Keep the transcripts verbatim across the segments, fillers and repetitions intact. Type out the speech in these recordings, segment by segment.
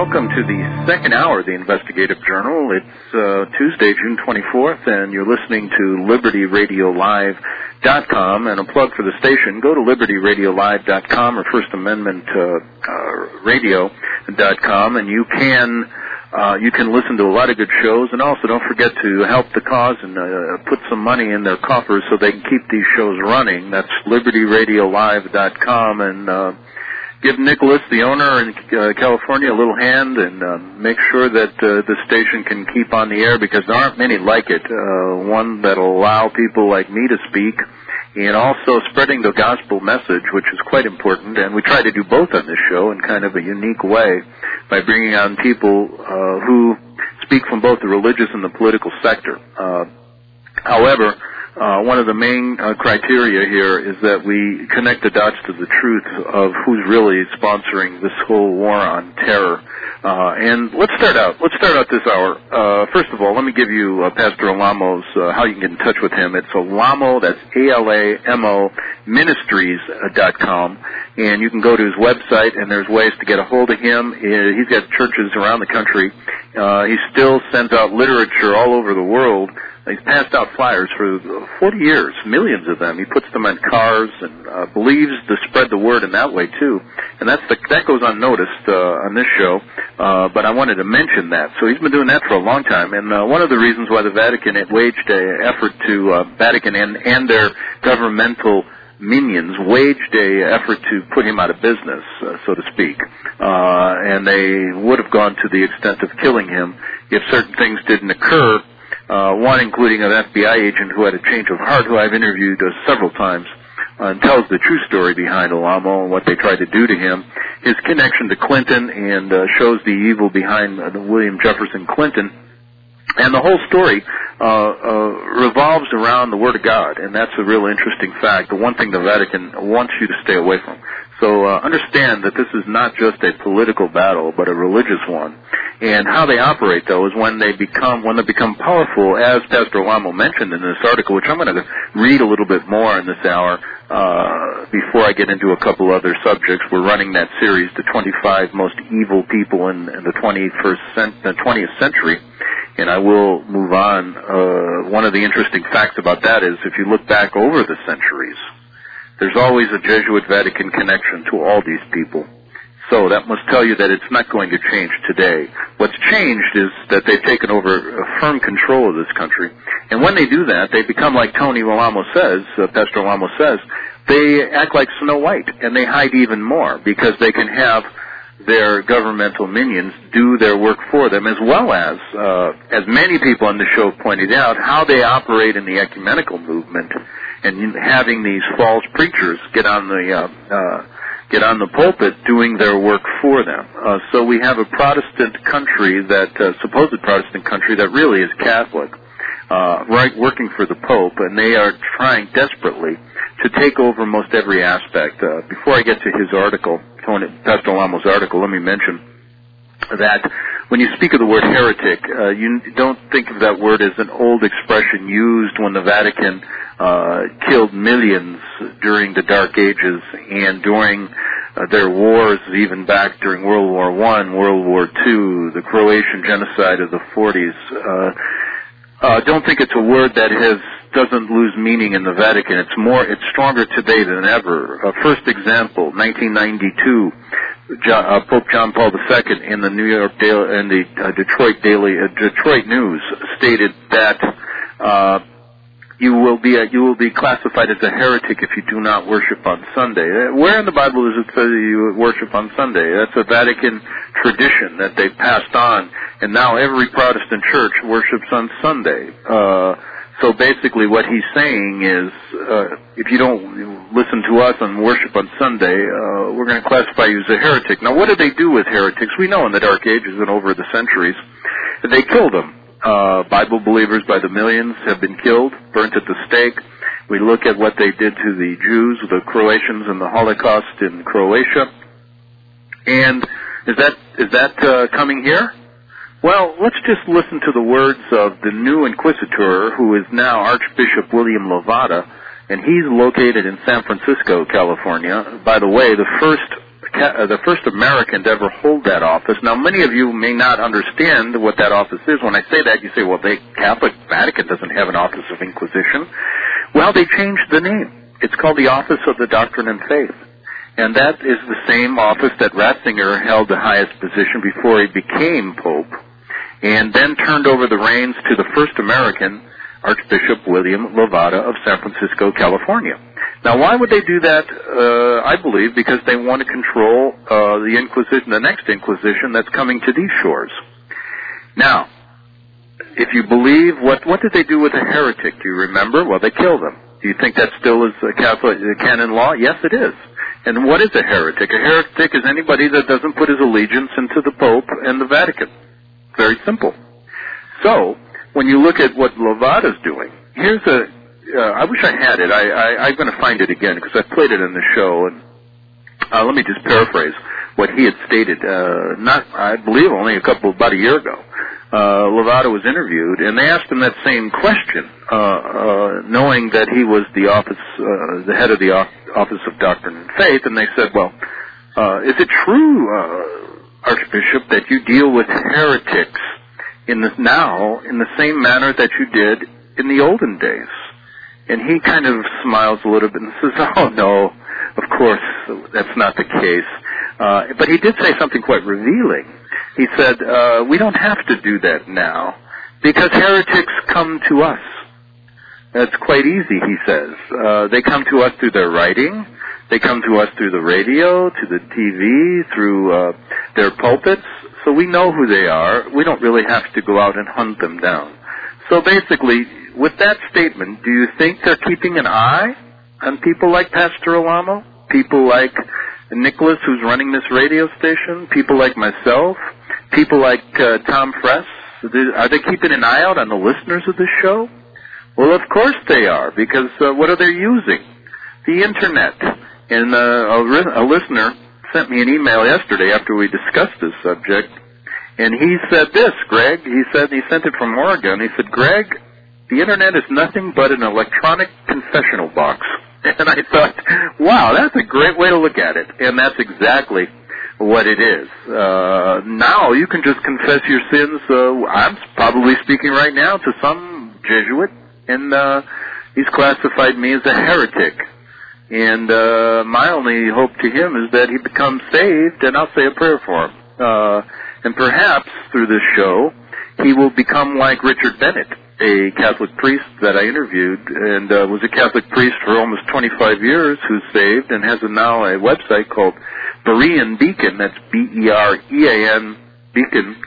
welcome to the second hour of the Investigative Journal. It's uh, Tuesday, June twenty-fourth, and you're listening to Liberty Radio Live dot com. And a plug for the station, go to Liberty Radio Live dot com or First Amendment uh, uh, Radio dot com, and you can uh, you can listen to a lot of good shows. And also, don't forget to help the cause and uh, put some money in their coffers so they can keep these shows running. That's Liberty Radio Live dot com, and uh, give Nicholas, the owner in uh, California, a little hand, and uh, make sure that uh, the station can keep on the air, because there aren't many like it. Uh, one that'll allow people like me to speak, and also spreading the gospel message, which is quite important. And we try to do both on this show in kind of a unique way by bringing on people uh, who speak from both the religious and the political sector. Uh, however, Uh, one of the main uh, criteria here is that we connect the dots to the truth of who's really sponsoring this whole war on terror. Uh, and let's start out. Let's start out this hour. Uh, first of all, let me give you uh, Pastor Alamo's, uh, how you can get in touch with him. It's Alamo, that's A L A M O, ministries dot com. And you can go to his website, and there's ways to get a hold of him. He's got churches around the country. Uh, he still sends out literature all over the world. He's passed out flyers for forty years, millions of them. He puts them on cars and uh, believes to spread the word in that way, too. And that's the, that goes unnoticed uh, on this show, uh, but I wanted to mention that. So he's been doing that for a long time. And uh, one of the reasons why the Vatican had waged an effort to, uh, Vatican and, and their governmental minions waged a effort to put him out of business, uh, so to speak. Uh, and they would have gone to the extent of killing him if certain things didn't occur. Uh, one including an F B I agent who had a change of heart, who I've interviewed uh, several times, uh, and tells the true story behind Alamo and what they tried to do to him. His connection to Clinton, and uh, shows the evil behind uh, William Jefferson Clinton. And the whole story uh, uh, revolves around the Word of God, and that's a real interesting fact, the one thing the Vatican wants you to stay away from. So uh, understand that this is not just a political battle, but a religious one. And how they operate, though, is when they become when they become powerful, as Pastor Alamo mentioned in this article, which I'm going to read a little bit more in this hour uh, before I get into a couple other subjects. We're running that series, the twenty-five most evil people in, in the twenty-first cent- the twentieth century. And I will move on. Uh, one of the interesting facts about that is if you look back over the centuries, there's always a Jesuit Vatican connection to all these people. So that must tell you that it's not going to change today. What's changed is that they've taken over a firm control of this country. And when they do that, they become like Tony Alamo says, uh, Pastor Alamo says, they act like Snow White, and they hide even more because they can have their governmental minions do their work for them, as well as, uh, as many people on the show pointed out, how they operate in the ecumenical movement and having these false preachers get on the uh, uh, get on the pulpit doing their work for them. Uh, so we have a Protestant country, that uh, supposed Protestant country that really is Catholic, uh, right, working for the Pope, and they are trying desperately to take over most every aspect. Uh, before I get to his article, Pastor Alamo's article, let me mention that when you speak of the word heretic, uh, you don't think of that word as an old expression used when the Vatican uh, killed millions during the Dark Ages and during uh, their wars, even back during World War One, World War Two, the Croatian genocide of the forties. Uh, uh, don't think it's a word that has doesn't lose meaning in the Vatican. It's more, it's stronger today than ever. Uh, first example, nineteen ninety-two. John, uh, Pope John Paul the Second in the New York Daily, in the uh, Detroit Daily, uh, Detroit News stated that uh, you will be a, you will be classified as a heretic if you do not worship on Sunday. Uh, where in the Bible does it say you worship on Sunday? That's a Vatican tradition that they passed on, and now every Protestant church worships on Sunday. Uh, So basically what he's saying is, uh, if you don't listen to us and worship on Sunday, uh, we're going to classify you as a heretic. Now, what did they do with heretics? We know in the Dark Ages and over the centuries, they killed them. Uh, Bible believers by the millions have been killed, burnt at the stake. We look at what they did to the Jews, the Croatians, and the Holocaust in Croatia. And is that is that uh, coming here? Well, let's just listen to the words of the new inquisitor, who is now Archbishop William Levada, and he's located in San Francisco, California. By the way, the first uh, the first American to ever hold that office. Now, many of you may not understand what that office is. When I say that, you say, well, the Catholic Vatican doesn't have an Office of Inquisition. Well, they changed the name. It's called the Office of the Doctrine and Faith. And that is the same office that Ratzinger held the highest position before he became Pope, and then turned over the reins to the first American, Archbishop William Levada of San Francisco, California. Now, why would they do that? Uh, I believe because they want to control uh, the Inquisition, the next Inquisition that's coming to these shores. Now, if you believe, what what did they do with a heretic? Do you remember? Well, they killed them. Do you think that still is a Catholic uh, canon law? Yes, it is. And what is a heretic? A heretic is anybody that doesn't put his allegiance into the Pope and the Vatican. Very simple. So, when you look at what Levada's doing, here's a, uh, I wish I had it. I, I, I'm going to find it again because I played it in the show. And uh, let me just paraphrase what he had stated. Uh, not, I believe, only a couple, about a year ago. Uh, Levada was interviewed, and they asked him that same question, uh, uh, knowing that he was the office, uh, the head of the Office of Doctrine and Faith, and they said, well, uh, is it true, uh, Archbishop, that you deal with heretics in the, now in the same manner that you did in the olden days? And he kind of smiles a little bit and says, oh, no, of course, that's not the case. Uh, but he did say something quite revealing. He said, uh, we don't have to do that now because heretics come to us. That's quite easy, he says. Uh, they come to us through their writing. They come to us through the radio, to the T V, through uh, their pulpits. So we know who they are. We don't really have to go out and hunt them down. So basically, with that statement, do you think they're keeping an eye on people like Pastor Alamo? People like Nicholas, who's running this radio station? People like myself? People like uh, Tom Fress? Are they keeping an eye out on the listeners of this show? Well, of course they are, because uh, what are they using? The Internet. And uh, a, a listener sent me an email yesterday after we discussed this subject, and he said this, Greg, he said, he sent it from Oregon, he said, Greg, the Internet is nothing but an electronic confessional box. And I thought, wow, that's a great way to look at it. And that's exactly what it is. Uh, now you can just confess your sins. Uh, I'm probably speaking right now to some Jesuit, and uh, he's classified me as a heretic. And uh, my only hope to him is that he becomes saved, and I'll say a prayer for him. Uh, and perhaps through this show, he will become like Richard Bennett, a Catholic priest that I interviewed, and uh, was a Catholic priest for almost twenty-five years, who's saved and has a, now a website called Berean Beacon. That's B E R E A N Beacon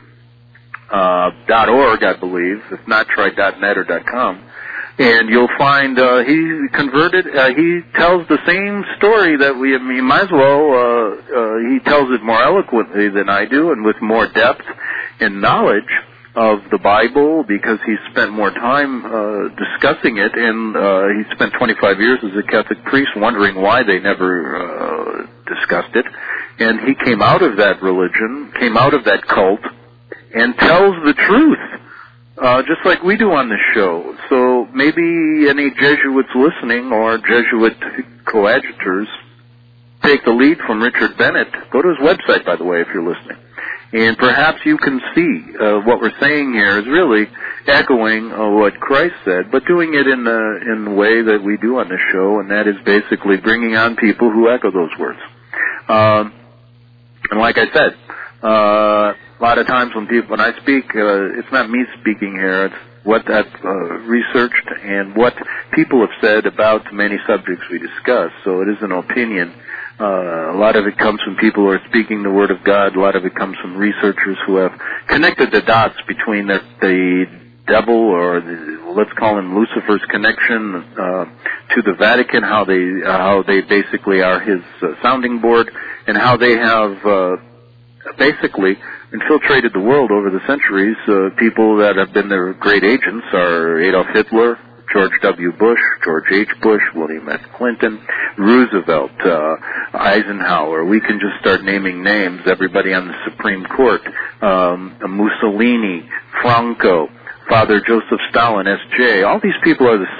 uh, dot org, I believe. If not, try .net or .com. And you'll find uh, he converted. Uh, he tells the same story that we. I mean, might as well. Uh, uh, he tells it more eloquently than I do, and with more depth and knowledge of the Bible, because he spent more time uh, discussing it, and uh, he spent twenty-five years as a Catholic priest wondering why they never uh, discussed it. And he came out of that religion, came out of that cult, and tells the truth, uh, just like we do on this show. So maybe any Jesuits listening or Jesuit coadjutors take the lead from Richard Bennett. Go to his website, by the way, if you're listening. And perhaps you can see uh, what we're saying here is really echoing uh, what Christ said, but doing it in the, in the way that we do on this show, and that is basically bringing on people who echo those words. Um, and like I said, uh, a lot of times when people, when I speak, uh, it's not me speaking here, it's what I've uh, researched and what people have said about the many subjects we discuss. So it is an opinion. Uh, a lot of it comes from people who are speaking the Word of God. A lot of it comes from researchers who have connected the dots between the, the devil, or the, let's call him Lucifer's connection uh, to the Vatican, how they uh, how they basically are his uh, sounding board, and how they have uh, basically infiltrated the world over the centuries. Uh, people that have been their great agents are Adolf Hitler, George W. Bush, George H. Bush, William S. Clinton, Roosevelt, uh, Eisenhower. We can just start naming names. Everybody on the Supreme Court, um, Mussolini, Franco, Father Joseph Stalin, S J. All these people are the same.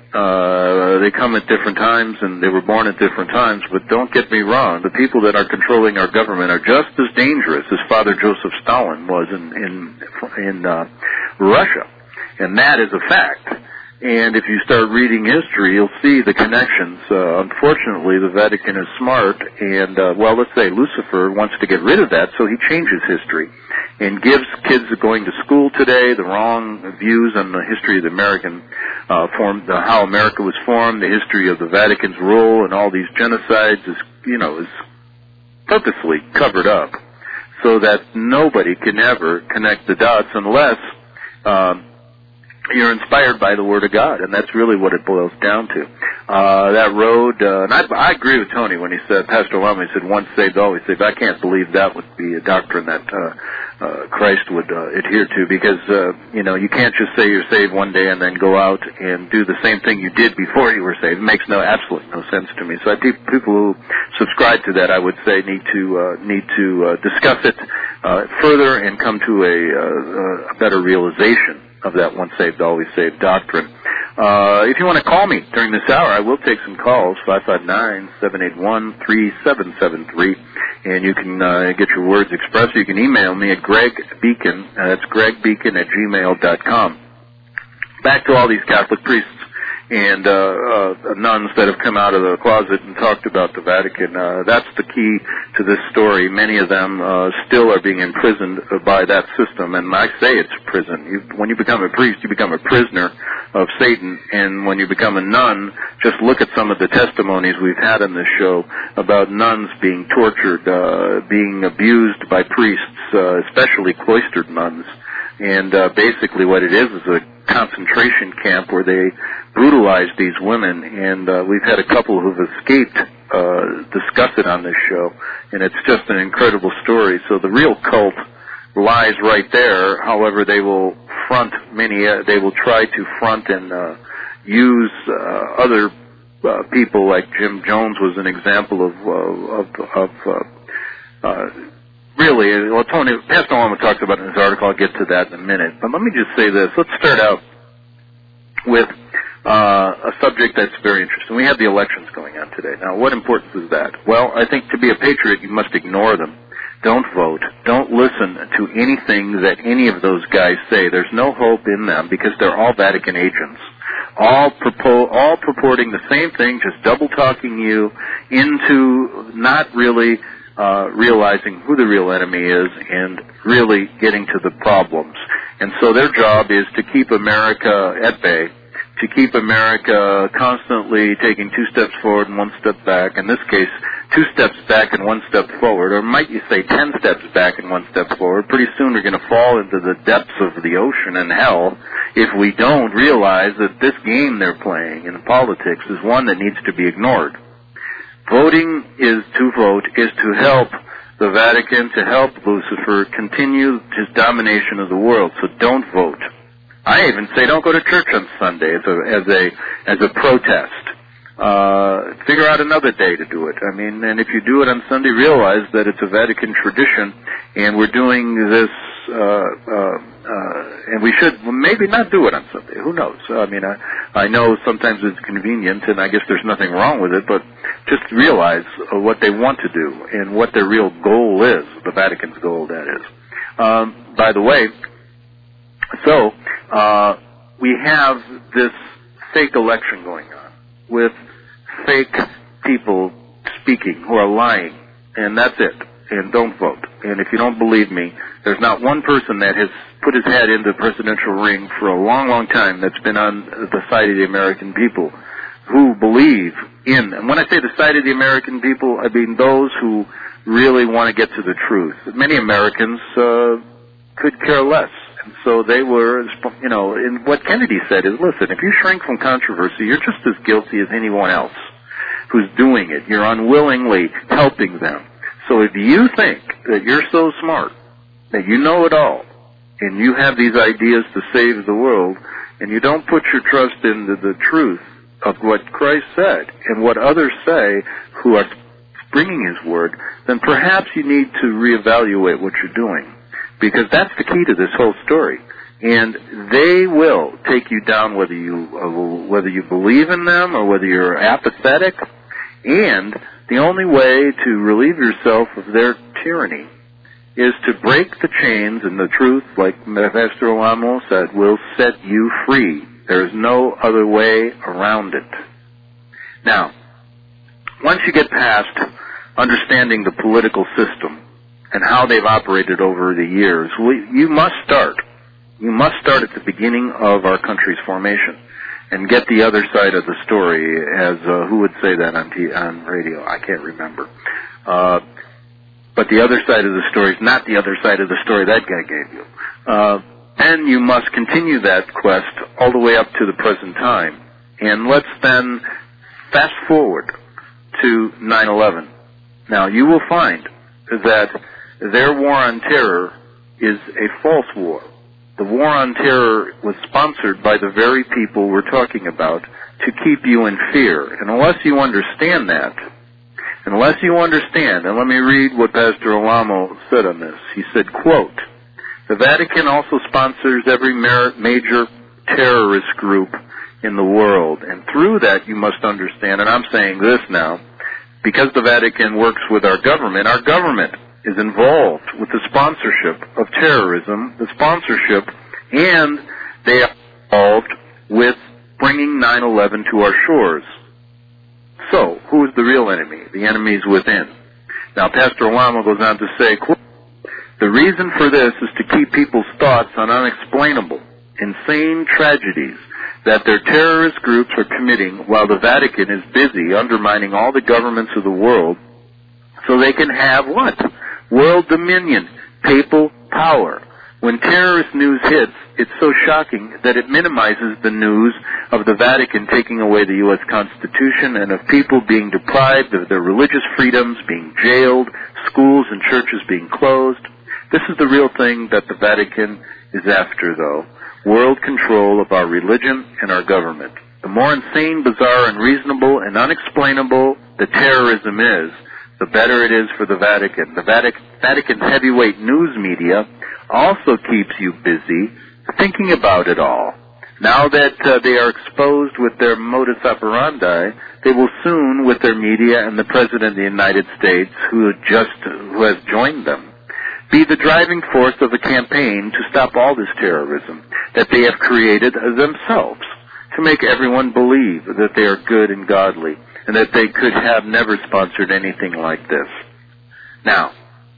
Uh, they come at different times, and they were born at different times, but don't get me wrong, the people that are controlling our government are just as dangerous as Father Joseph Stalin was in, in, in uh, Russia. And that is a fact. And if you start reading history, you'll see the connections. Uh, unfortunately, the Vatican is smart, and, uh, well, let's say Lucifer wants to get rid of that, so he changes history and gives kids going to school today the wrong views on the history of the American, uh, form, the, how America was formed, the history of the Vatican's role in all these genocides is, you know, is purposely covered up so that nobody can ever connect the dots unless, um, you're inspired by the Word of God, and that's really what it boils down to. Uh, that road, uh, and I, I agree with Tony when he said, Pastor Lama, he said, once saved, always saved. I can't believe that would be a doctrine that uh, uh, Christ would uh, adhere to, because, uh, you know, you can't just say you're saved one day and then go out and do the same thing you did before you were saved. It makes no, absolutely no sense to me. So I think people who subscribe to that, I would say, need to, uh, need to uh, discuss it uh, further and come to a, uh, a better realization of that once saved, always saved doctrine. Uh, if you want to call me during this hour, I will take some calls, five five nine, seven eight one, three seven seven three, and you can uh, get your words expressed. You can email me at Greg Beacon, uh, that's Greg Beacon at gmail dot com. Back to all these Catholic priests and uh, uh, nuns that have come out of the closet and talked about the Vatican. Uh, that's the key to this story. Many of them uh, still are being imprisoned by that system, and I say it's prison. You, when you become a priest, you become a prisoner of Satan, and when you become a nun, just look at some of the testimonies we've had on this show about nuns being tortured, uh, being abused by priests, uh, especially cloistered nuns. And uh, basically what it is is a concentration camp where they brutalize these women, and uh, we've had a couple who've escaped uh, discuss it on this show, and it's just an incredible story. So the real cult lies right there. However, they will front many, uh, they will try to front and uh, use uh, other uh, people, like Jim Jones was an example of, uh, of, of uh, uh, really, well, Tony, Pastor Lama talks about in his article. I'll get to that in a minute. But let me just say this. Let's start out with uh, a subject that's very interesting. We have the elections going on today. Now, what importance is that? Well, I think to be a patriot, you must ignore them. Don't vote. Don't listen to anything that any of those guys say. There's no hope in them because they're all Vatican agents, all, purpo- all purporting the same thing, just double-talking you into not really Uh, realizing who the real enemy is and really getting to the problems. And so their job is to keep America at bay, to keep America constantly taking two steps forward and one step back. In this case, two steps back and one step forward, or might you say ten steps back and one step forward. Pretty soon we're going to fall into the depths of the ocean and hell if we don't realize that this game they're playing in politics is one that needs to be ignored. Voting is to vote is to help the Vatican, to help Lucifer continue his domination of the world. So don't vote. I even say don't go to church on Sunday as a as a as a protest. Uh, figure out another day to do it. I mean, and if you do it on Sunday, realize that it's a Vatican tradition, and we're doing this, uh, uh, uh, and we should maybe not do it on Sunday. Who knows? I mean, I, I know sometimes it's convenient, and I guess there's nothing wrong with it, but just realize uh, what they want to do and what their real goal is, the Vatican's goal, that is. Um, by the way, so uh, we have this fake election going on with fake people speaking who are lying, and that's it. And don't vote. And if you don't believe me, there's not one person that has put his head into the presidential ring for a long, long time that's been on the side of the American people who believe in, and when I say the side of the American people, I mean those who really want to get to the truth. Many Americans uh, could care less. And so they were, you know, and what Kennedy said is, listen, if you shrink from controversy, you're just as guilty as anyone else who's doing it. You're unwillingly helping them. So if you think that you're so smart, that you know it all, and you have these ideas to save the world, and you don't put your trust in the, the truth of what Christ said and what others say who are bringing His Word, then perhaps you need to reevaluate what you're doing. Because that's the key to this whole story. And they will take you down whether you uh, whether you believe in them or whether you're apathetic. And the only way to relieve yourself of their tyranny is to break the chains, and the truth, like Pastor Alamo said, will set you free. There's no other way around it. Now, once you get past understanding the political system and how they've operated over the years, we, you must start. You must start at the beginning of our country's formation and get the other side of the story. As uh, who would say that on, t- on radio? I can't remember. Uh, but the other side of the story is not the other side of the story that guy gave you. Uh, and you must continue that quest all the way up to the present time. And let's then fast forward to nine eleven. Now, you will find that their war on terror is a false war. The war on terror was sponsored by the very people we're talking about to keep you in fear. And unless you understand that, unless you understand, and let me read what Pastor Alamo said on this. He said, quote, "The Vatican also sponsors every major terrorist group in the world. And through that you must understand," and I'm saying this now, because the Vatican works with our government, our government is involved with the sponsorship of terrorism, the sponsorship, and they are involved with bringing nine eleven to our shores. So, who is the real enemy? The enemy is within. Now, Pastor Alamo goes on to say, quote, "The reason for this is to keep people's thoughts on unexplainable, insane tragedies that their terrorist groups are committing while the Vatican is busy undermining all the governments of the world so they can have what? World dominion, papal power. When terrorist news hits, it's so shocking that it minimizes the news of the Vatican taking away the U S Constitution and of people being deprived of their religious freedoms, being jailed, schools and churches being closed. This is the real thing that the Vatican is after, though. World control of our religion and our government. The more insane, bizarre, unreasonable, and unexplainable the terrorism is, the better it is for the Vatican. The Vatican, Vatican's heavyweight news media also keeps you busy thinking about it all. Now that uh, they are exposed with their modus operandi, they will soon, with their media and the President of the United States, who just who has joined them, be the driving force of a campaign to stop all this terrorism that they have created themselves, to make everyone believe that they are good and godly, and that they could have never sponsored anything like this. Now,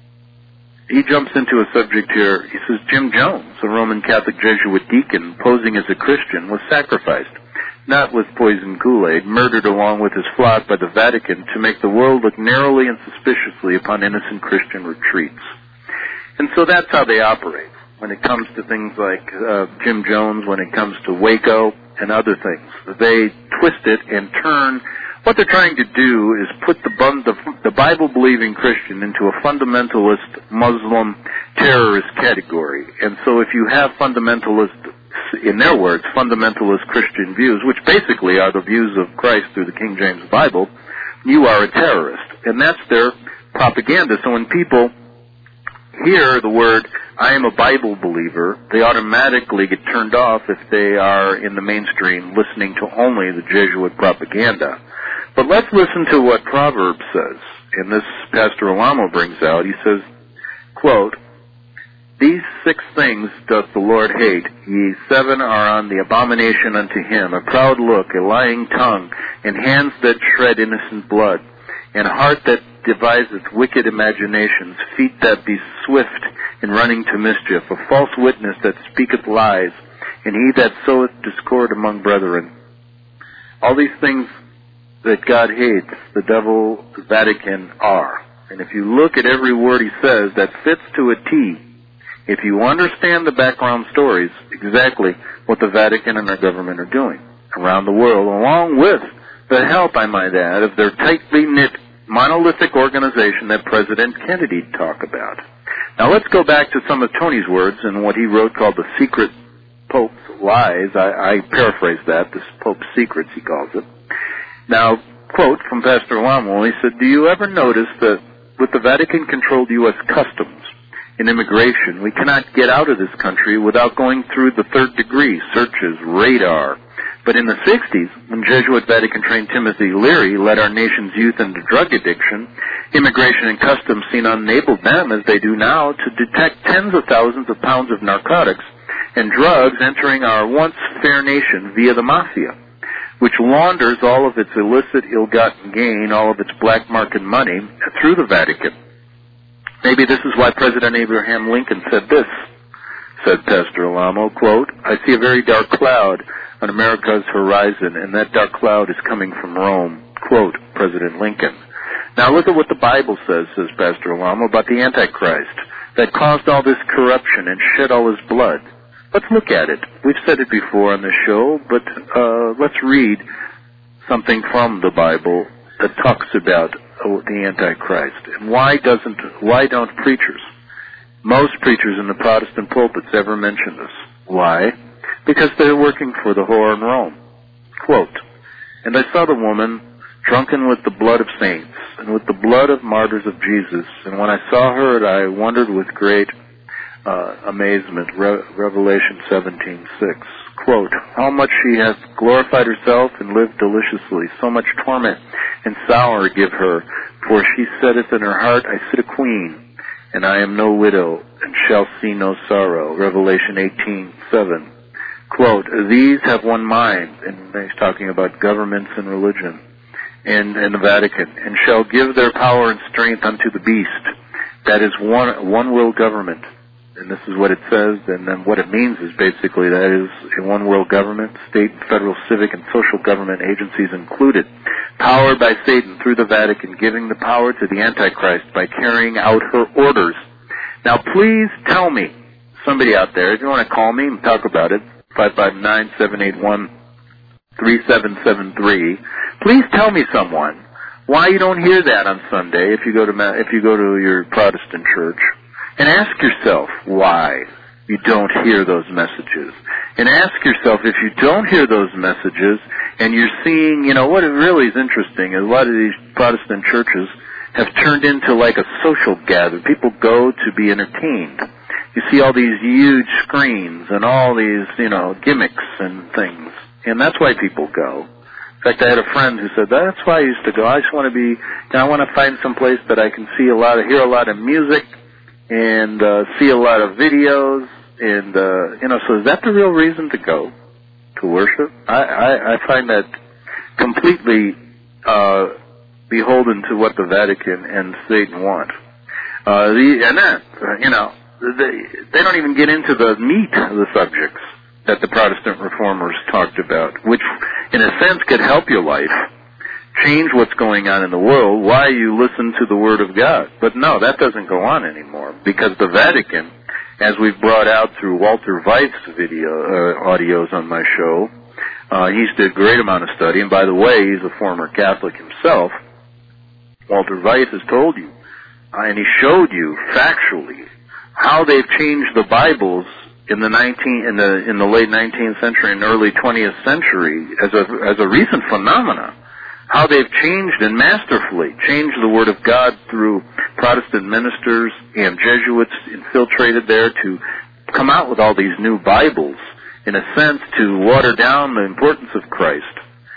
he jumps into a subject here. He says, Jim Jones, a Roman Catholic Jesuit deacon posing as a Christian, was sacrificed, not with poison Kool-Aid, murdered along with his flock by the Vatican to make the world look narrowly and suspiciously upon innocent Christian retreats. And so that's how they operate when it comes to things like uh, Jim Jones, when it comes to Waco and other things. They twist it and turn. What they're trying to do is put the, the, the Bible-believing Christian into a fundamentalist Muslim terrorist category. And so if you have fundamentalist, in their words, fundamentalist Christian views, which basically are the views of Christ through the King James Bible, you are a terrorist. And that's their propaganda. So when people hear the word, I am a Bible believer, they automatically get turned off if they are in the mainstream listening to only the Jesuit propaganda. But let's listen to what Proverbs says. And this Pastor Alamo brings out. He says, quote, "These six things doth the Lord hate. Ye seven are on the abomination unto him, a proud look, a lying tongue, and hands that shred innocent blood, and a heart that deviseth wicked imaginations, feet that be swift in running to mischief, a false witness that speaketh lies, and he that soweth discord among brethren." All these things that God hates, the devil, the Vatican are. And if you look at every word he says, that fits to a T. If you understand the background stories, exactly what the Vatican and their government are doing around the world, along with the help, I might add, of their tightly knit monolithic organization that President Kennedy talked about. Now let's go back to some of Tony's words and what he wrote called The Secret Pope's Lies. I, I paraphrase that, the Pope's Secrets, he calls it. Now, quote from Pastor Alamo, he said, "Do you ever notice that with the Vatican-controlled U S customs in immigration. We cannot get out of this country without going through the third degree, searches, radar. But in the sixties, when Jesuit Vatican-trained Timothy Leary led our nation's youth into drug addiction, immigration and customs seen enabled them, as they do now, to detect tens of thousands of pounds of narcotics and drugs entering our once fair nation via the mafia, which launders all of its illicit, ill-gotten gain, all of its black market money, through the Vatican. Maybe this is why President Abraham Lincoln said this, said Pastor Alamo, quote, "I see a very dark cloud on America's horizon, and that dark cloud is coming from Rome," quote, President Lincoln. Now look at what the Bible says, says Pastor Alamo, about the Antichrist that caused all this corruption and shed all his blood. Let's look at it. We've said it before on the show, but uh, let's read something from the Bible that talks about the Antichrist. And why doesn't, why don't preachers, most preachers in the Protestant pulpits, ever mention this? Why? Because they're working for the whore in Rome. Quote, "And I saw the woman drunken with the blood of saints and with the blood of martyrs of Jesus. And when I saw her, I wondered with great uh, amazement." Re- Revelation seventeen six. Quote, "How much she hath glorified herself and lived deliciously. So much torment and sorrow give her. For she saith in her heart, I sit a queen, and I am no widow, and shall see no sorrow." Revelation eighteen seven. Quote, "These have one mind," and he's talking about governments and religion, and, and the Vatican, "and shall give their power and strength unto the beast." That is one one world government. And this is what it says, and then what it means is basically that is a one world government, state, federal, civic, and social government agencies included, powered by Satan through the Vatican, giving the power to the Antichrist by carrying out her orders. Now please tell me, somebody out there, if you want to call me and talk about it, five five nine, seven eight one, three seven seven three. Please tell me, someone, why you don't hear that on Sunday if you go to if you go to your Protestant church, and ask yourself why you don't hear those messages. And ask yourself, if you don't hear those messages, and you're seeing, you know, what really is interesting is a lot of these Protestant churches have turned into like a social gathering. People go to be entertained. You see all these huge screens and all these, you know, gimmicks and things. And that's why people go. In fact, I had a friend who said, that's why I used to go. I just want to be, you know, I want to find some place that I can see a lot of, hear a lot of music and uh, see a lot of videos. And, uh, you know, so is that the real reason to go to worship? I, I, I find that completely uh, beholden to what the Vatican and Satan want. Uh, the, and then, uh, you know, They, they don't even get into the meat of the subjects that the Protestant reformers talked about, which in a sense could help your life, change what's going on in the world, why you listen to the Word of God. But no, that doesn't go on anymore, because the Vatican, as we've brought out through Walter Veith's video, uh, audios on my show, uh, he's did a great amount of study, and by the way, he's a former Catholic himself. Walter Veith has told you, uh, and he showed you factually, how they've changed the Bibles in the nineteen in the in the late nineteenth century and early twentieth century as a as a recent phenomenon. How they've changed and masterfully changed the Word of God through Protestant ministers and Jesuits infiltrated there to come out with all these new Bibles, in a sense, to water down the importance of Christ.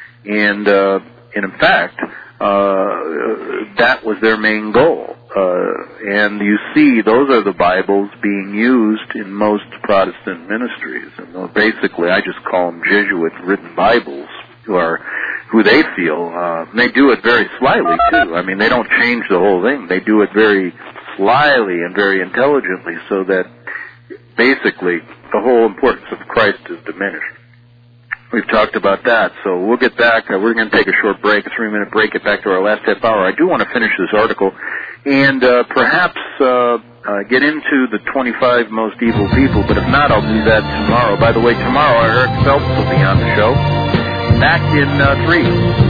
And uh, and in fact, uh, that was their main goal. Uh, and you see, those are the Bibles being used in most Protestant ministries. And basically, I just call them Jesuit-written Bibles, who are, who they feel, uh, they do it very slyly too. I mean, they don't change the whole thing. They do it very slyly and very intelligently, so that basically the whole importance of Christ is diminished. We've talked about that, so we'll get back. Uh, we're going to take a short break, a three-minute break, get back to our last half hour. I do want to finish this article and uh, perhaps uh, uh, get into the twenty-five most evil people, but if not, I'll do that tomorrow. By the way, tomorrow Eric Phelps will be on the show. Back in uh, three.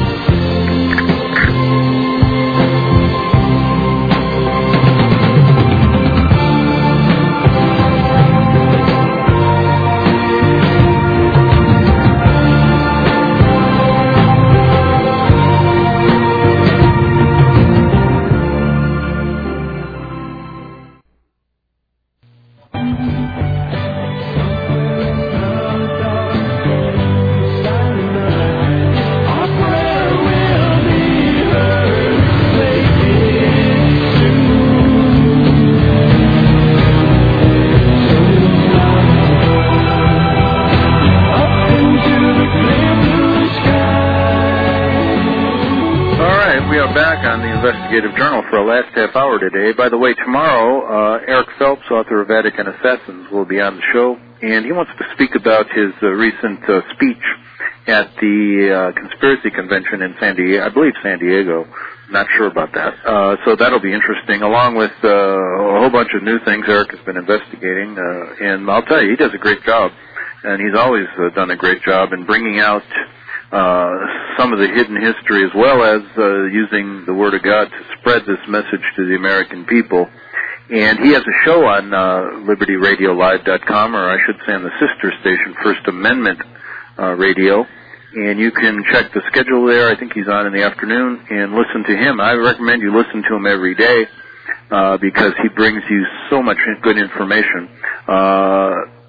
Investigative Journal for our last half hour today. By the way, tomorrow, uh, Eric Phelps, author of Vatican Assassins, will be on the show, and he wants to speak about his uh, recent uh, speech at the uh, Conspiracy Convention in San Diego, I believe San Diego. Not sure about that. Uh, so that'll be interesting, along with uh, a whole bunch of new things Eric has been investigating. Uh, and I'll tell you, he does a great job, and he's always uh, done a great job in bringing out uh, some of the hidden history, as well as uh, using the Word of God to spread this message to the American people. And he has a show on uh, Liberty Radio Live dot com, or I should say on the sister station, First Amendment uh, Radio. And you can check the schedule there. I think he's on in the afternoon, and listen to him. I recommend you listen to him every day uh, because he brings you so much good information. Uh,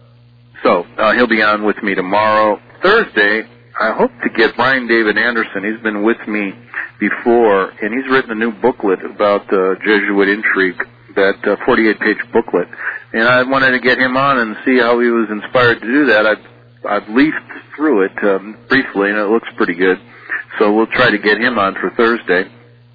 so uh, he'll be on with me tomorrow. Thursday, I hope to get Brian David Anderson. He's been with me before, and he's written a new booklet about uh, Jesuit intrigue, that uh, forty-eight page booklet. And I wanted to get him on and see how he was inspired to do that. I've, I've leafed through it um, briefly, and it looks pretty good. So we'll try to get him on for Thursday,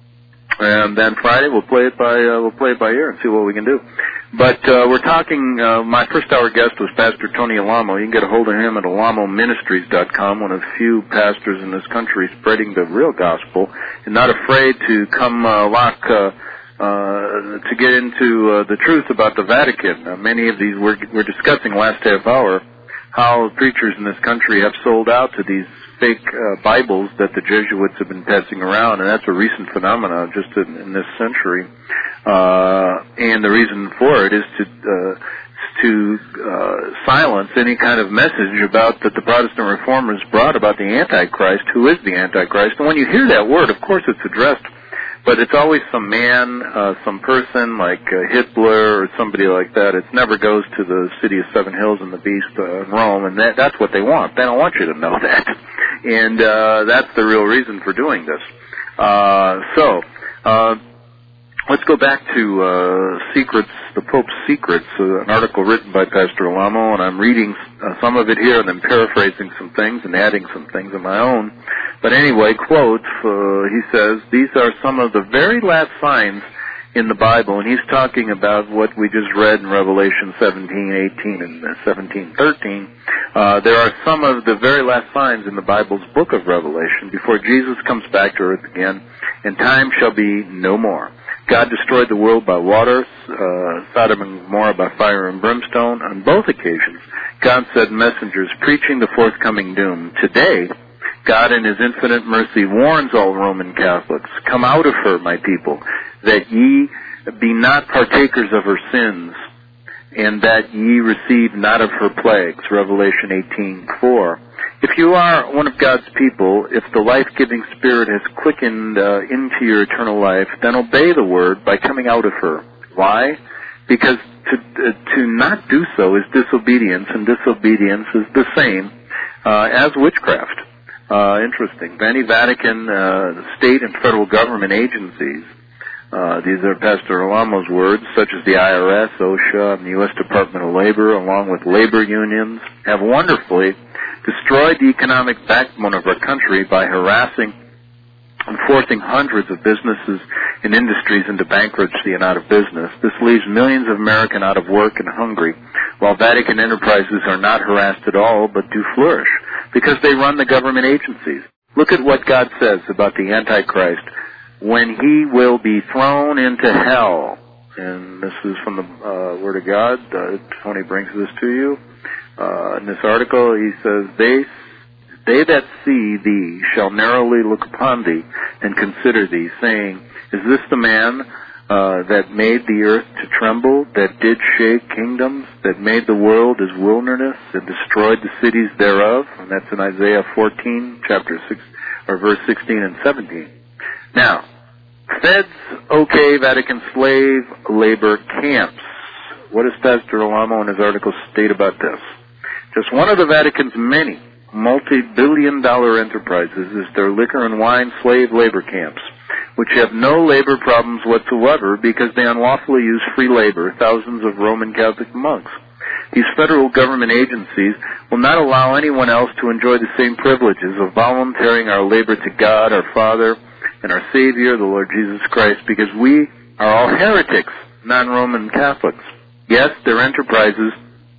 and then Friday we'll play it by uh, we'll play it by ear and see what we can do. But uh, we're talking. Uh, my first hour guest was Pastor Tony Alamo. You can get a hold of him at alamo ministries dot com. One of the few pastors in this country spreading the real gospel and not afraid to come uh, lock. Uh, Uh, to get into uh, the truth about the Vatican. Uh, many of these we're, we're discussing last half hour, how preachers in this country have sold out to these fake uh, Bibles that the Jesuits have been passing around, and that's a recent phenomenon just in, in this century. Uh, and the reason for it is to uh, to uh, silence any kind of message about that the Protestant reformers brought about the Antichrist, who is the Antichrist. And when you hear that word, of course it's addressed, but it's always some man, uh, some person like uh, Hitler or somebody like that. It never goes to the city of Seven Hills and the Beast uh, in Rome, and that, that's what they want. They don't want you to know that. And uh, that's the real reason for doing this. Uh, so, uh, let's go back to uh, Secrets, the Pope's Secrets, uh, an article written by Pastor Alamo, and I'm reading uh, some of it here and then paraphrasing some things and adding some things of my own. But anyway, quote, uh, he says, these are some of the very last signs in the Bible, and he's talking about what we just read in Revelation seventeen, eighteen, and seventeen, thirteen. Uh, there are some of the very last signs in the Bible's book of Revelation before Jesus comes back to earth again, and time shall be no more. God destroyed the world by water, uh, Sodom and Gomorrah by fire and brimstone. On both occasions, God sent messengers preaching the forthcoming doom. Today, God in His infinite mercy warns all Roman Catholics, come out of her, my people, that ye be not partakers of her sins, and that ye receive not of her plagues, Revelation eighteen four. If you are one of God's people, if the life-giving Spirit has quickened uh, into your eternal life, then obey the Word by coming out of her. Why? Because to, uh, to not do so is disobedience, and disobedience is the same uh, as witchcraft. Uh, interesting. Many Vatican uh, state and federal government agencies, uh, these are Pastor Alamo's words, such as the I R S, OSHA, and the U S Department of Labor, along with labor unions, have wonderfully destroyed the economic backbone of our country by harassing and forcing hundreds of businesses and industries into bankruptcy and out of business. This leaves millions of Americans out of work and hungry, while Vatican enterprises are not harassed at all but do flourish because they run the government agencies. Look at what God says about the Antichrist when he will be thrown into hell. And this is from the uh, Word of God. Uh, Tony brings this to you. Uh, in this article, he says, they They that see thee shall narrowly look upon thee and consider thee, saying, is this the man uh, that made the earth to tremble, that did shake kingdoms, that made the world as wilderness and destroyed the cities thereof? And that's in Isaiah fourteen, chapter six, or verse sixteen and seventeen. Now, feds okay Vatican slave labor camps. What does Pastor Alamo in his article state about this? Just one of the Vatican's many multi-billion dollar enterprises is their liquor and wine slave labor camps, which have no labor problems whatsoever because they unlawfully use free labor, thousands of Roman Catholic monks. These federal government agencies will not allow anyone else to enjoy the same privileges of volunteering our labor to God, our Father, and our Savior, the Lord Jesus Christ, because we are all heretics, non-Roman Catholics. Yes, their enterprises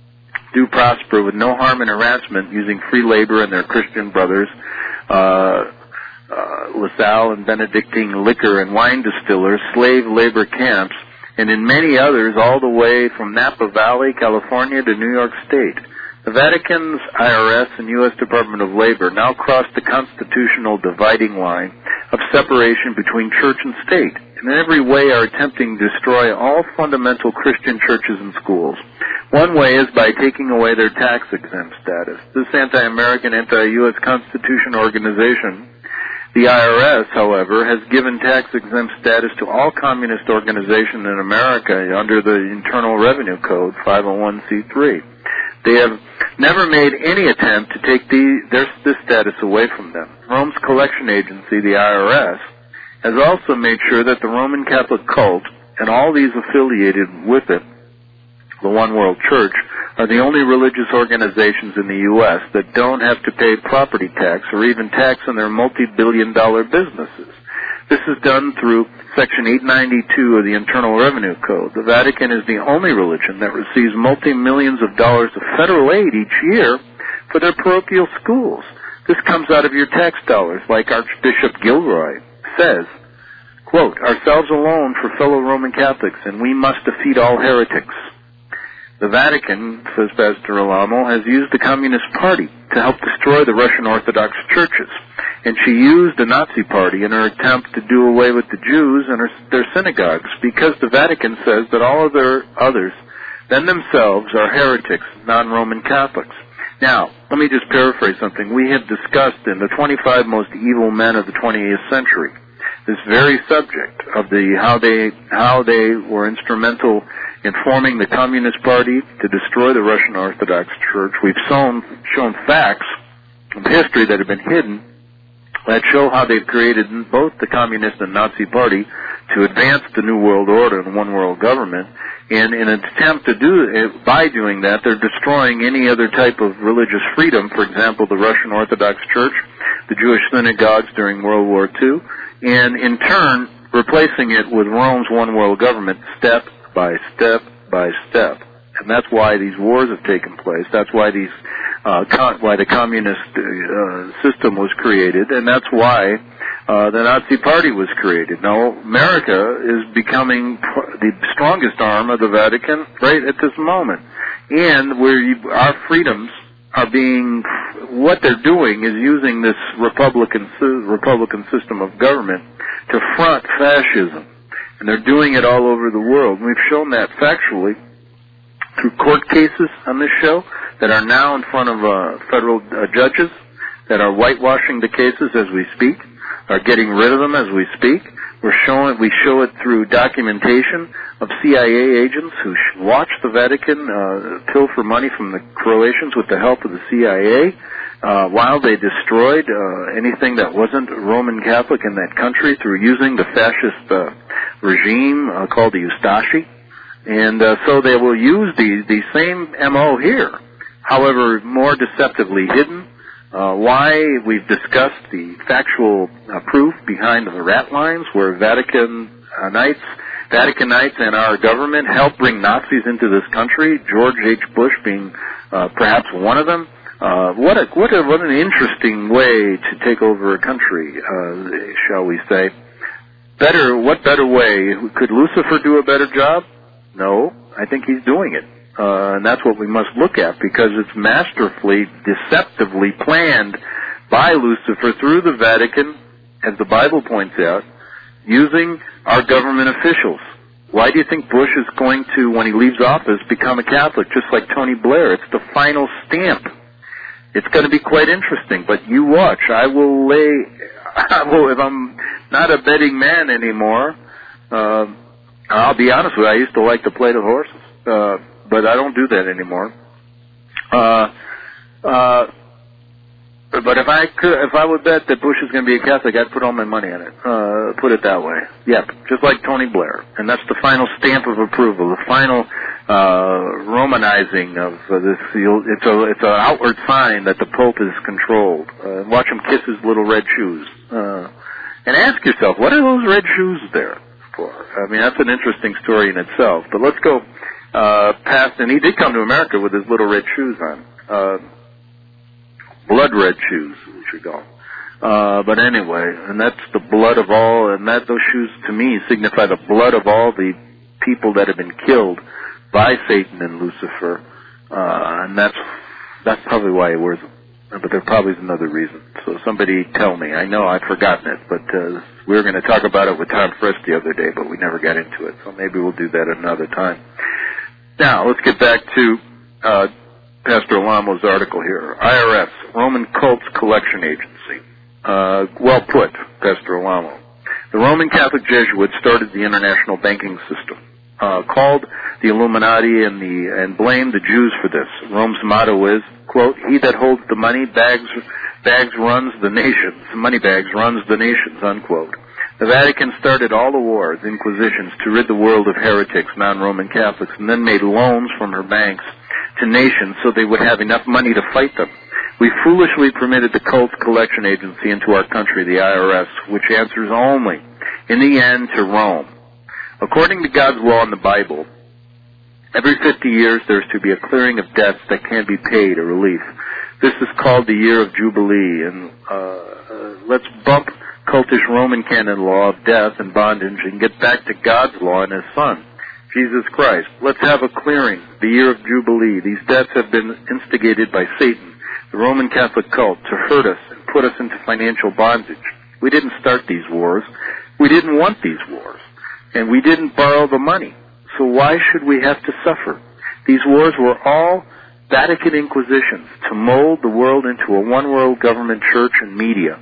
do prosper with no harm and harassment using free labor and their Christian brothers, uh, uh, LaSalle and Benedictine liquor and wine distillers, slave labor camps, and in many others all the way from Napa Valley, California to New York State. The Vatican's I R S and U S Department of Labor now cross the constitutional dividing line of separation between church and state, and in every way are attempting to destroy all fundamental Christian churches and schools. One way is by taking away their tax-exempt status. This anti-American, anti-U S Constitution organization, the I R S, however, has given tax-exempt status to all communist organizations in America under the Internal Revenue Code, five oh one c three. They have never made any attempt to take the, their, this status away from them. Rome's collection agency, the I R S, has also made sure that the Roman Catholic cult and all these affiliated with it, the One World Church, are the only religious organizations in the U S that don't have to pay property tax or even tax on their multi-billion dollar businesses. This is done through Section eight ninety-two of the Internal Revenue Code. The Vatican is the only religion that receives multi-millions of dollars of federal aid each year for their parochial schools. This comes out of your tax dollars, like Archbishop Gilroy says, quote, "Ourselves alone for fellow Roman Catholics, and we must defeat all heretics." The Vatican, says Pastor Alamo, has used the Communist Party to help destroy the Russian Orthodox churches, and she used the Nazi Party in her attempt to do away with the Jews and her, their synagogues, because the Vatican says that all of their others than themselves are heretics, non-Roman Catholics. Now, let me just paraphrase something. We have discussed in the twenty-five most evil men of the twentieth century this very subject of the how they how they were instrumental in forming the Communist Party to destroy the Russian Orthodox Church. We've shown, shown facts of history that have been hidden that show how they've created both the Communist and Nazi Party to advance the New World Order and one world government. And in an attempt to do, by doing that, they're destroying any other type of religious freedom. For example, the Russian Orthodox Church, the Jewish synagogues during World War Two, and in turn, replacing it with Rome's one world government step by step by step. And that's why these wars have taken place. That's why these, uh, con- why the communist uh, system was created, and that's why uh, the Nazi Party was created. Now, America is becoming pr- the strongest arm of the Vatican right at this moment, and where you, our freedoms are being, what they're doing is using this Republican Republican system of government to front fascism. And they're doing it all over the world. And we've shown that factually through court cases on this show that are now in front of uh, federal uh, judges that are whitewashing the cases as we speak, are getting rid of them as we speak. We're showing, we show it through documentation of C I A agents who watch the Vatican uh, pilfer money from the Croatians with the help of the C I A. Uh, while they destroyed uh, anything that wasn't Roman Catholic in that country through using the fascist uh, regime uh, called the Ustashi. And uh, so they will use the, the same M O here, however, more deceptively hidden. Uh, why we've discussed the factual uh, proof behind the rat lines where Vatican uh, Knights, Vatican Knights and our government helped bring Nazis into this country, George H. Bush being uh, perhaps one of them. Uh, what a, what a, what an interesting way to take over a country, uh, shall we say. Better, what better way? Could Lucifer do a better job? No, I think he's doing it. Uh, and that's what we must look at, because it's masterfully, deceptively planned by Lucifer through the Vatican, as the Bible points out, using our government officials. Why do you think Bush is going to, when he leaves office, become a Catholic, just like Tony Blair? It's the final stamp. It's going to be quite interesting, but you watch. I will lay, I will, if I'm not a betting man anymore, uh, I'll be honest with you, I used to like to play the horses, uh, but I don't do that anymore. Uh, uh, but if I could, if I would bet that Bush is going to be a Catholic, I'd put all my money on it. Uh, put it that way. Yep, just like Tony Blair. And that's the final stamp of approval, the final uh, Romanizing of uh, this. It's a it's an outward sign that the Pope is controlled. Uh, watch him kiss his little red shoes. Uh, And ask yourself, what are those red shoes there for? I mean, that's an interesting story in itself. But let's go uh, past, and he did come to America with his little red shoes on. Uh, blood red shoes, we should go. Uh, but anyway, and that's the blood of all, and that those shoes to me signify the blood of all the people that have been killed by Satan and Lucifer, uh, and that's that's probably why he wears them. But there probably is another reason. So somebody tell me. I know I've forgotten it, but uh, we were going to talk about it with Tom Frist the other day, but we never got into it. So maybe we'll do that another time. Now, let's get back to uh, Pastor Alamo's article here. I R S, Roman Cults Collection Agency. Uh, well put, Pastor Alamo. The Roman Catholic Jesuits started the international banking system, uh, called the Illuminati, and the and blamed the Jews for this. Rome's motto is, quote, "He that holds the money bags bags runs the nations. Money bags runs the nations," unquote. The Vatican started all the wars, inquisitions, to rid the world of heretics, non-Roman Catholics, and then made loans from her banks to nations so they would have enough money to fight them. We foolishly permitted the Cult Collection Agency into our country, the I R S, which answers only, in the end, to Rome. According to God's law in the Bible, every fifty years there is to be a clearing of debts that can't be paid, a relief. This is called the year of Jubilee, and uh, uh, let's bump cultish Roman canon law of death and bondage and get back to God's law and His Son, Jesus Christ. Let's have a clearing, the year of Jubilee. These debts have been instigated by Satan, the Roman Catholic cult, to hurt us and put us into financial bondage. We didn't start these wars. We didn't want these wars. And we didn't borrow the money. So why should we have to suffer? These wars were all Vatican inquisitions to mold the world into a one-world government, church, and media.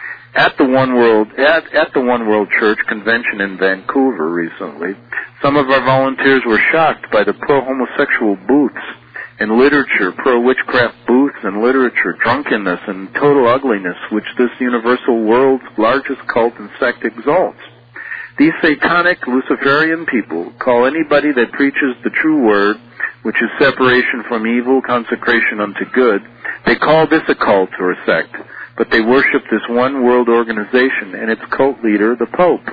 At the One World at, at the One World Church convention in Vancouver recently, some of our volunteers were shocked by the pro-homosexual booths and literature, pro-witchcraft booths and literature, drunkenness and total ugliness which this universal world's largest cult and sect exalts. These satanic Luciferian people call anybody that preaches the true word, which is separation from evil, consecration unto good, they call this a cult or a sect, but they worship this one world organization and its cult leader, the Pope.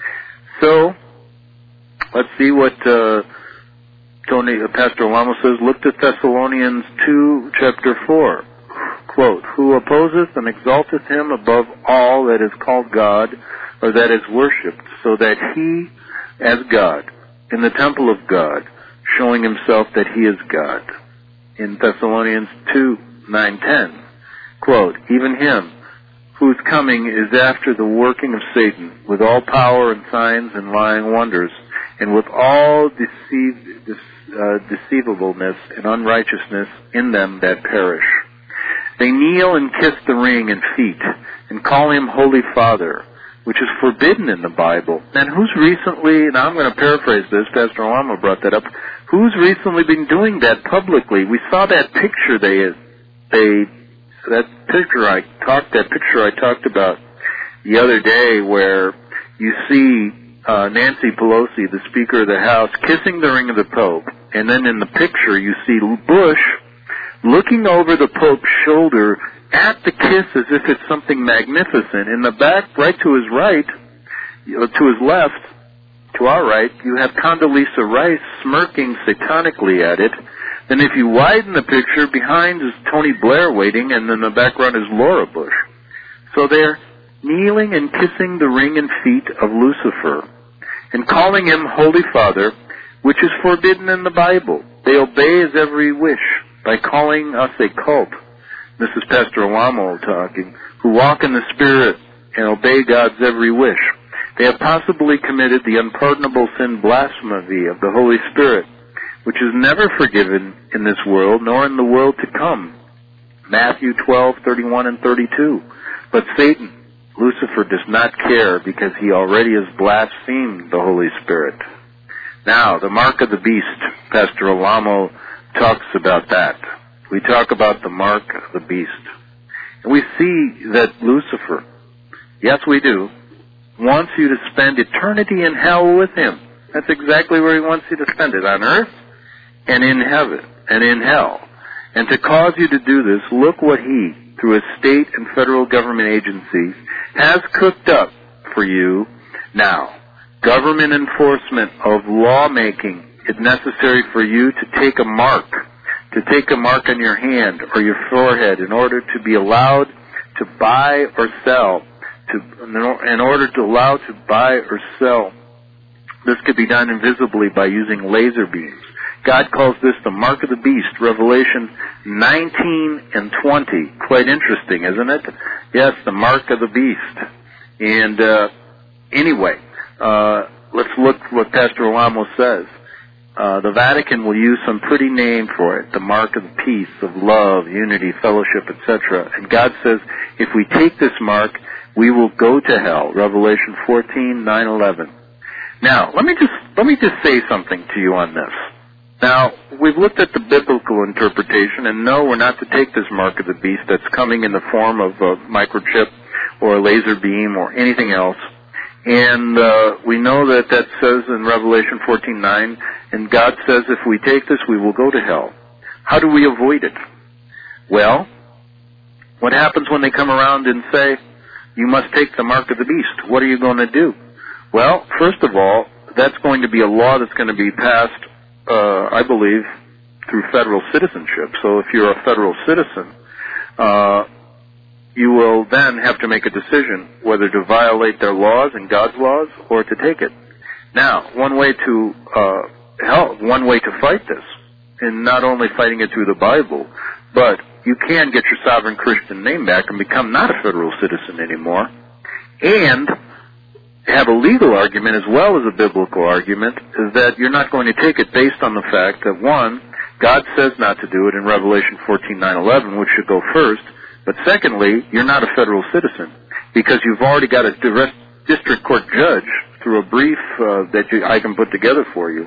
So, let's see what uh, Tony, uh, Pastor Alamo says. Look to Thessalonians two, chapter four. Quote, "Who opposeth and exalteth him above all that is called God, or that is worshipped, so that he, as God, in the temple of God, showing himself that he is God." In Thessalonians two, nine, ten. Quote, "Even him whose coming is after the working of Satan, with all power and signs and lying wonders, and with all deceive, dece- uh, deceivableness and unrighteousness in them that perish. They kneel and kiss the ring and feet, and call him Holy Father, which is forbidden in the Bible." And who's recently, now I'm going to paraphrase this, Pastor Alamo brought that up, who's recently been doing that publicly? We saw that picture they, they, that picture I talked, that picture I talked about the other day where you see uh, Nancy Pelosi, the Speaker of the House, kissing the ring of the Pope, and then in the picture you see Bush looking over the Pope's shoulder at the kiss as if it's something magnificent. In the back, right to his right, to his left, to our right, you have Condoleezza Rice smirking satanically at it. Then if you widen the picture, behind is Tony Blair waiting, and in the background is Laura Bush. So they're kneeling and kissing the ring and feet of Lucifer and calling him Holy Father, which is forbidden in the Bible. They obey his every wish by calling us a cult. This is Pastor Alamo talking, who walk in the Spirit and obey God's every wish. They have possibly committed the unpardonable sin blasphemy of the Holy Spirit, which is never forgiven in this world, nor in the world to come. Matthew twelve, thirty-one and thirty-two. But Satan, Lucifer, does not care because he already has blasphemed the Holy Spirit. Now, the mark of the beast. Pastor Alamo talks about that. We talk about the mark of the beast. And we see that Lucifer, yes we do, wants you to spend eternity in hell with him. That's exactly where he wants you to spend it, on earth and in heaven and in hell. And to cause you to do this, look what he, through his state and federal government agencies, has cooked up for you now. Government enforcement of lawmaking is necessary for you to take a mark, to take a mark on your hand or your forehead in order to be allowed to buy or sell, to, in order to allow to buy or sell. This could be done invisibly by using laser beams. God calls this the mark of the beast, Revelation nineteen and twenty. Quite interesting, isn't it? Yes, the mark of the beast. And uh, anyway, uh, let's look what Pastor Alamo says. Uh, the Vatican will use some pretty name for it, the mark of peace, of love, unity, fellowship, et cetera. And God says, if we take this mark, we will go to hell. Revelation fourteen, nine, eleven. Now, let me just let me just say something to you on this. Now, we've looked at the biblical interpretation, and no, we're not to take this mark of the beast that's coming in the form of a microchip or a laser beam or anything else. And uh, we know that that says in Revelation fourteen, nine, and God says if we take this, we will go to hell. How do we avoid it? Well, what happens when they come around and say, you must take the mark of the beast? What are you going to do? Well, first of all, that's going to be a law that's going to be passed, uh, I believe, through federal citizenship. So if you're a federal citizen, uh, you will then have to make a decision whether to violate their laws and God's laws or to take it. Now, one way to uh, help, one way to fight this, and not only fighting it through the Bible, but you can get your sovereign Christian name back and become not a federal citizen anymore, and have a legal argument as well as a biblical argument, is that you're not going to take it based on the fact that, one, God says not to do it in Revelation fourteen, nine, eleven, which should go first, but secondly, you're not a federal citizen because you've already got a direct district court judge through a brief uh, that you, I can put together for you,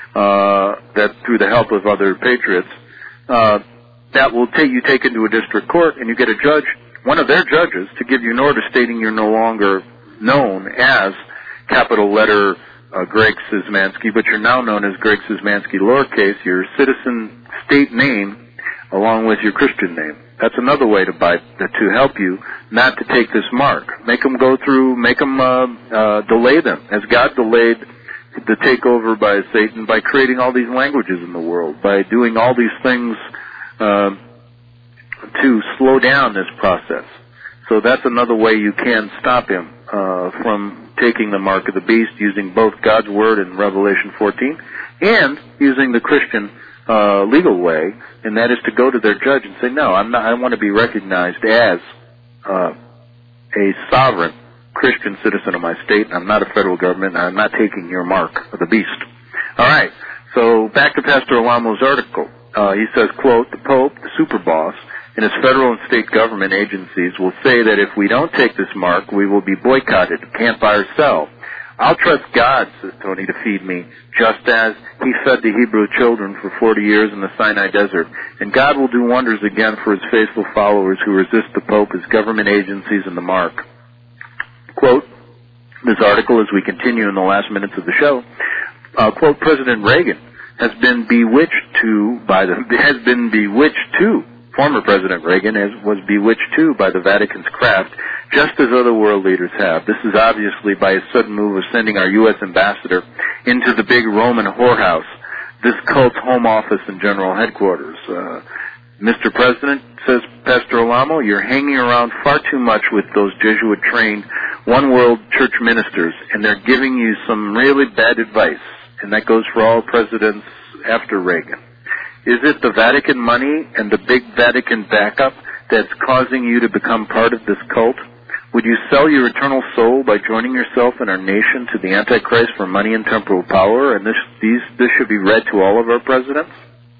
uh, that through the help of other patriots, uh, that will take you take into a district court, and you get a judge, one of their judges, to give you an order stating you're no longer known as capital letter uh, Greg Szymanski, but you're now known as Greg Szymanski lowercase, your citizen state name along with your Christian name. That's another way to buy, to help you not to take this mark. Make them go through, make them uh, uh, delay them, as God delayed the takeover by Satan by creating all these languages in the world, by doing all these things uh, to slow down this process. So that's another way you can stop him uh, from taking the mark of the beast, using both God's word in Revelation fourteen and using the Christian uh, legal way, and that is to go to their judge and say, no, I'm not, I want to be recognized as uh, a sovereign Christian citizen of my state, and I'm not a federal government, and I'm not taking your mark of the beast. All right, so back to Pastor Alamo's article. Uh, he says, quote, the Pope, the super boss, and his federal and state government agencies will say that if we don't take this mark, we will be boycotted, can't buy or sell. I'll trust God, says Tony, to feed me, just as he fed the Hebrew children for forty years in the Sinai desert. And God will do wonders again for his faithful followers who resist the Pope, his government agencies, and the mark. Quote, this article, as we continue in the last minutes of the show, uh, quote, President Reagan has been bewitched to by the, has been bewitched too. Former President Reagan has, was bewitched too by the Vatican's craft, just as other world leaders have. This is obviously by a sudden move of sending our U S ambassador into the big Roman whorehouse, this cult's home office and general headquarters. Uh, Mister President, says Pastor Alamo, you're hanging around far too much with those Jesuit-trained one-world church ministers, and they're giving you some really bad advice, and that goes for all presidents after Reagan. Is it the Vatican money and the big Vatican backup that's causing you to become part of this cult? Would you sell your eternal soul by joining yourself and our nation to the Antichrist for money and temporal power? And this, these, this should be read to all of our presidents?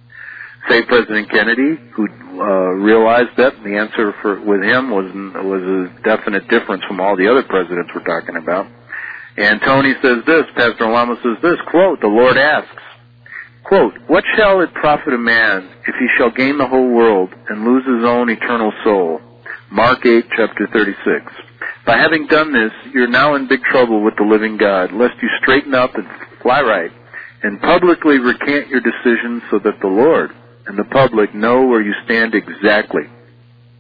Say President Kennedy, who uh, realized that, and the answer for with him was was a definite difference from all the other presidents we're talking about. And Tony says this, Pastor Alamo says this, quote, the Lord asks, quote, what shall it profit a man if he shall gain the whole world and lose his own eternal soul? Mark eight, chapter thirty-six. By having done this, you're now in big trouble with the living God, lest you straighten up and fly right and publicly recant your decisions so that the Lord and the public know where you stand exactly.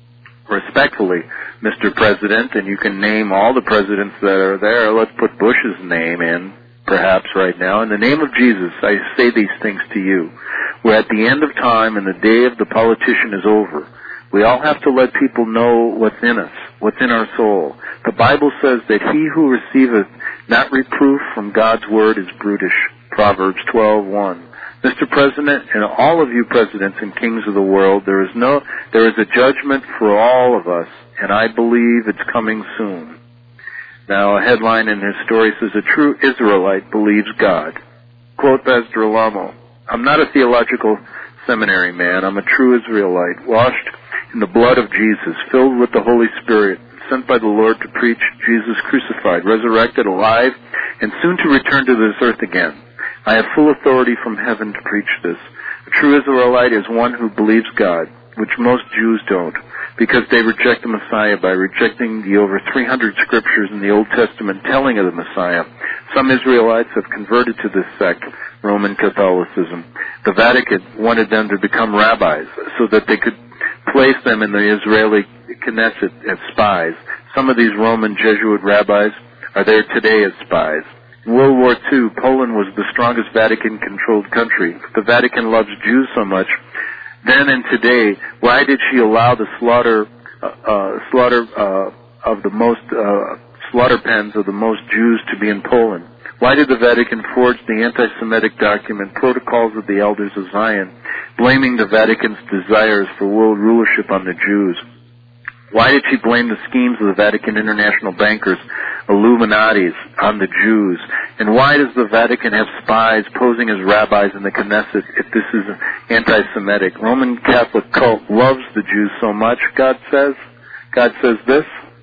respectfully, Mister President, and you can name all the presidents that are there. Let's put Bush's name in, perhaps right now. In the name of Jesus, I say these things to you. We're at the end of time, and the day of the politician is over. We all have to let people know what's in us, what's in our soul. The Bible says that he who receiveth not reproof from God's word is brutish. Proverbs twelve one. Mister President, and all of you presidents and kings of the world, there is no, there is a judgment for all of us, and I believe it's coming soon. Now, a headline in his story says, a true Israelite believes God. Quote Pastor Alamo, I'm not a theological seminary man. I'm a true Israelite, washed in the blood of Jesus, filled with the Holy Spirit, sent by the Lord to preach Jesus crucified, resurrected, alive, and soon to return to this earth again. I have full authority from heaven to preach this. A true Israelite is one who believes God, which most Jews don't, because they reject the Messiah by rejecting the over three hundred scriptures in the Old Testament telling of the Messiah. Some Israelites have converted to this sect, Roman Catholicism. The Vatican wanted them to become rabbis so that they could place them in the Israeli Knesset as spies. Some of these Roman Jesuit rabbis are there today as spies. In World War Two, Poland was the strongest Vatican-controlled country. If the Vatican loves Jews so much, then and today, why did she allow the slaughter, uh, uh, slaughter uh, of the most uh, slaughter pens of the most Jews to be in Poland? Why did the Vatican forge the anti-Semitic document, Protocols of the Elders of Zion, blaming the Vatican's desires for world rulership on the Jews? Why did she blame the schemes of the Vatican international bankers, Illuminatis, on the Jews? And why does the Vatican have spies posing as rabbis in the Knesset if this is anti-Semitic? Roman Catholic cult loves the Jews so much, God says. God says this,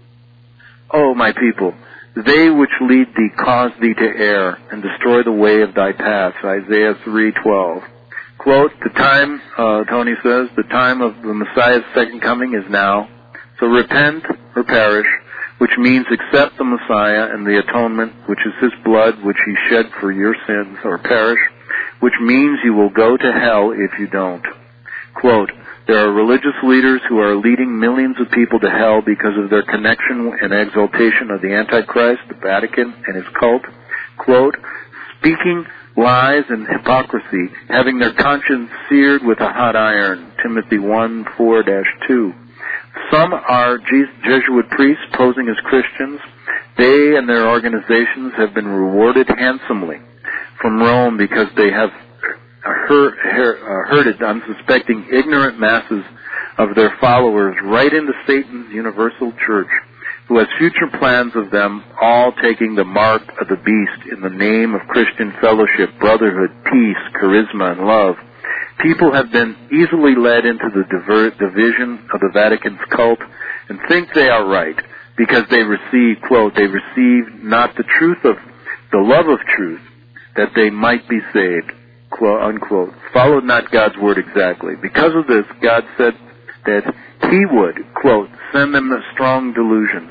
O my people, they which lead thee cause thee to err and destroy the way of thy paths, Isaiah three twelve. Quote, the time, uh, Tony says, the time of the Messiah's second coming is now. So repent or perish, which means accept the Messiah and the atonement, which is his blood, which he shed for your sins, or perish, which means you will go to hell if you don't. Quote, there are religious leaders who are leading millions of people to hell because of their connection and exaltation of the Antichrist, the Vatican, and his cult. Quote, speaking lies and hypocrisy, having their conscience seared with a hot iron, Timothy one four dash two. Some are Jesuit priests posing as Christians. They and their organizations have been rewarded handsomely from Rome because they have hurt, herded unsuspecting, ignorant masses of their followers right into Satan's universal church, who has future plans of them all taking the mark of the beast in the name of Christian fellowship, brotherhood, peace, charisma, and love. People have been easily led into the diver- division of the Vatican's cult and think they are right because they receive, quote, they receive not the truth of, the love of truth, that they might be saved, quote, unquote. Followed not God's word exactly. Because of this, God said that he would, quote, send them strong delusions,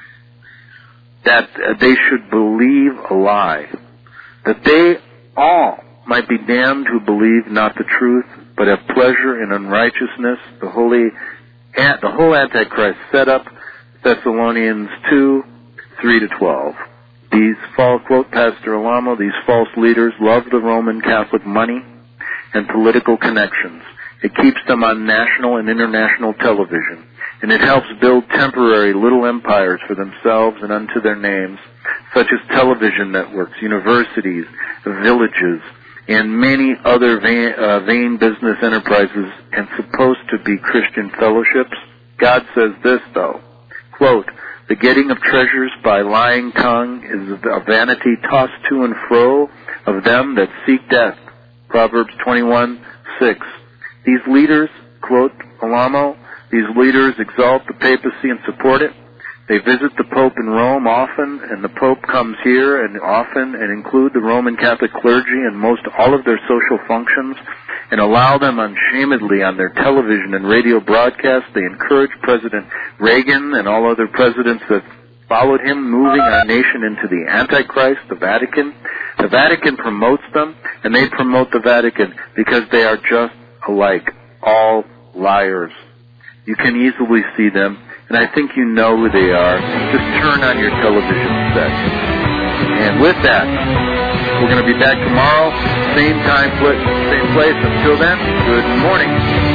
that uh, they should believe a lie, that they all might be damned who believe not the truth, but have pleasure in unrighteousness. The holy, the whole Antichrist set up, Thessalonians two, three to twelve. These false, quote Pastor Alamo, these false leaders love the Roman Catholic money and political connections. It keeps them on national and international television, and it helps build temporary little empires for themselves and unto their names, such as television networks, universities, villages, and many other vain, uh, vain business enterprises and supposed to be Christian fellowships. God says this, though, quote, the getting of treasures by lying tongue is a vanity tossed to and fro of them that seek death. Proverbs twenty-one six. These leaders, quote Alamo, these leaders exalt the papacy and support it. They visit the Pope in Rome often, and the Pope comes here and often and include the Roman Catholic clergy in most all of their social functions and allow them unashamedly on their television and radio broadcasts. They encourage President Reagan and all other presidents that followed him, moving our nation into the Antichrist, the Vatican. The Vatican promotes them, and they promote the Vatican because they are just alike, all liars. You can easily see them, and I think you know who they are. Just turn on your television set. And with that, we're going to be back tomorrow, same time, same place. Until then, good morning.